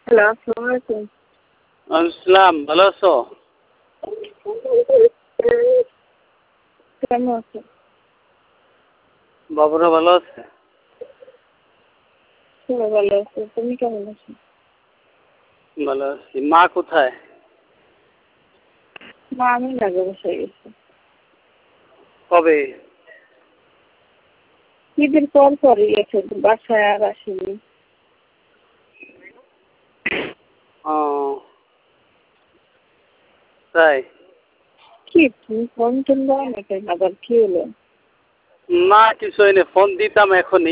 Hello, আসসালামু আলাইকুম। আসসালাম, ভালো আছো? কেমন আছো? বাবুরা ভালো আছে? সবাই ভালো আছে। তুমি কেমন আছো? ভালো আছি। মা কোথায়? মা আমি লাগে বসে গেছি। কবে? ঈদের পর পরই গেছে, বাসায় আর আসেনি। ও তাই? কি তুমি ফোন টোন দাও না কেন? আবার কি হলো? না কিছু হয়নি, ফোন দিতাম এখনই।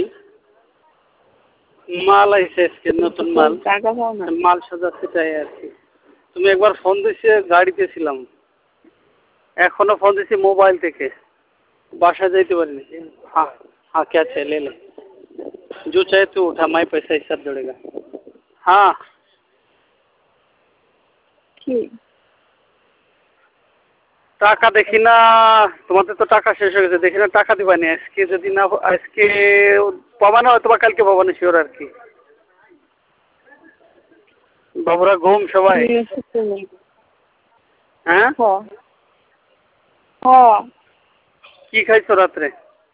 মাল আইছে আজকে, নতুন মাল। টাকা পাও না? মাল সাজাতে চাই আর কি। তুমি একবার ফোন দিছে, গাড়িতে ছিলাম। এখনো ফোন দিছি মোবাইল থেকে, বাসা যাইতে পারিনি। हाँ हाँ क्या चाहिए ले ले, जो चाहे तू उठा, मैं पैसा हिसाब जोड़ेगा। हाँ কি? টাকা দেখি না, তোমাদের তো টাকা শেষ হয়ে গেছে, দেখি না টাকা দিবানি আজকে। যদি না আজকে পাবা না, হয়তো বা কালকে পাবা না, শিওর আর কি। বাবুরা ঘুম সবাই? নিয়ে এসো তুমি। হ্যাঁ, হ হ কি খাইছো রাত্রে?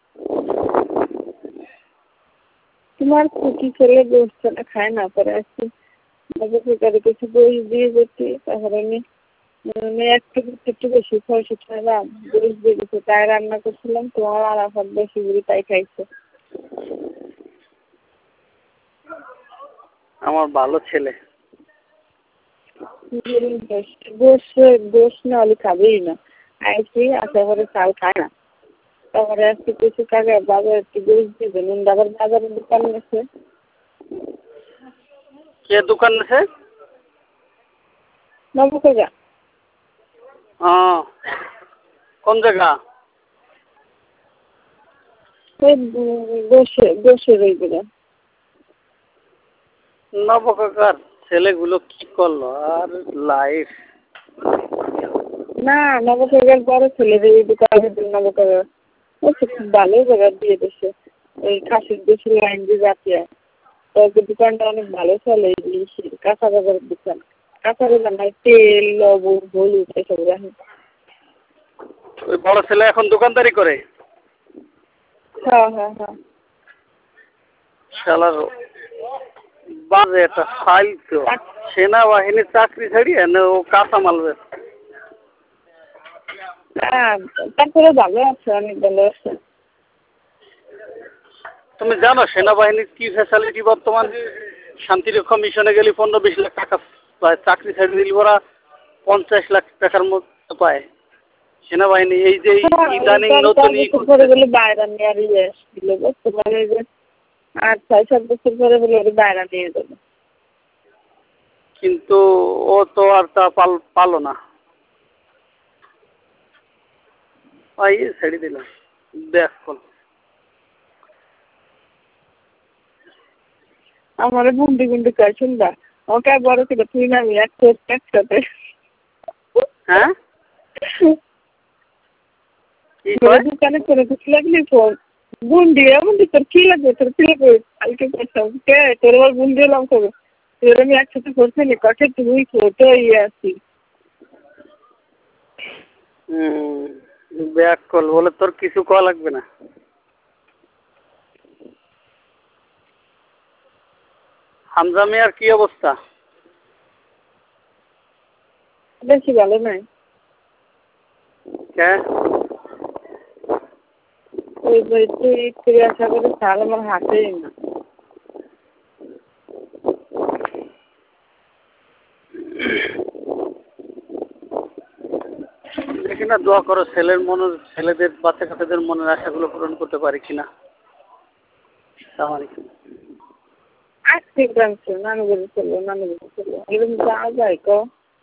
তোমার কুকি ছেলে গোষ্ঠটা খায় না, পরে আসছি বাজারে কিছু বই দিয়ে যেতে, তারপরে আমি একটু বেশি ছয়শো টাকা গোস দিয়ে দিচ্ছে। তাই রান্না করছিলাম, তোমার আরাফাত বেশি করে তাই খাইছে। আমার ভালো ছেলে। গোস না হলে খাবেই না। আইসি আশা করে চাল খায় না। তারপরে আজকে কিছু টাকা বাজার একটু গোস দিয়ে দেবেন, আবার বাজারের দোকান আছে। কে দোকান আছে? নবকজা। কোন জায়গা? ওই গোসের ওইগুলো। নবকাকার ছেলেগুলো কি করলো আর লাইফ। না, নবকজার বড় ছেলে এই দোকানের নবকজা খুব ভালো জায়গা দিয়ে দিচ্ছে। ওই খাসির দেশের লাইন দিয়ে যাচ্ছে। তো দোকানটা অনেক ভালো চলে। কাঁচা বাজারের দোকান, কাঁচা বাজার নাই, তেল লবণ হলুদ এসব রাখে। ওই বড় ছেলে এখন দোকানদারি করে? হ্যাঁ হ্যাঁ হ্যাঁ। শালার বাজে একটা ফাইল তো। সেনাবাহিনীর চাকরি ছাড়িয়ে না ও কাঁচা মাল বেচে। হ্যাঁ, তারপরে ভালো আছে, অনেক ভালো আছে। তুমি জানো সেনাবাহিনীর কি ফ্যাসিলিটি বর্তমান? শান্তিরক্ষা মিশনে গেলে 15-20 লাখ টাকা পায়, চাকরি ছেড়ে দিলে ওরা 50 লাখ টাকার মতো পায়। সেনাবাহিনী এই যে ইদানিং নতুন পরে বলে বাইরে নিয়ে আর ইয়ে আসছিল, বুঝতে পারে যে 8-6-7 বছর পরে বলে ওর বাইরে নিয়ে যাবে। কিন্তু ও তো আর তা পালো না, ছেড়ে দিলাম। দেখুন আমার গুন্ডি গুন্ডি কয় শুনবা, ওকে বড় ছিল তুই না আমি একসাথে। হ্যাঁ কি দোকানে করে কিছু লাগলি ফোন গুন্ডি এমন তোর কি লাগবে, তোর কি লাগবে কালকে করতাম কে তোর আবার গুন্ডি এলাম করবো। তোর আমি একসাথে করছিলি কাছে তুই ফটো ইয়ে আসি। ব্যাক কল বলে তোর কিছু কল লাগবে না। হামজা মিয়ার কি অবস্থা? বেশি ভালো নাই। ওই বইতে ফিরে আসা করে চাল আমার হাতেই না। দেখি না, দোয়া করো ছেলেদের বাচ্চা কাচ্চাদের মনের আশাগুলো পূরণ করতে পারি কিনা। আজকে গ্রামছে নানুগুলো চলবো এরকম যাওয়া যায় ক।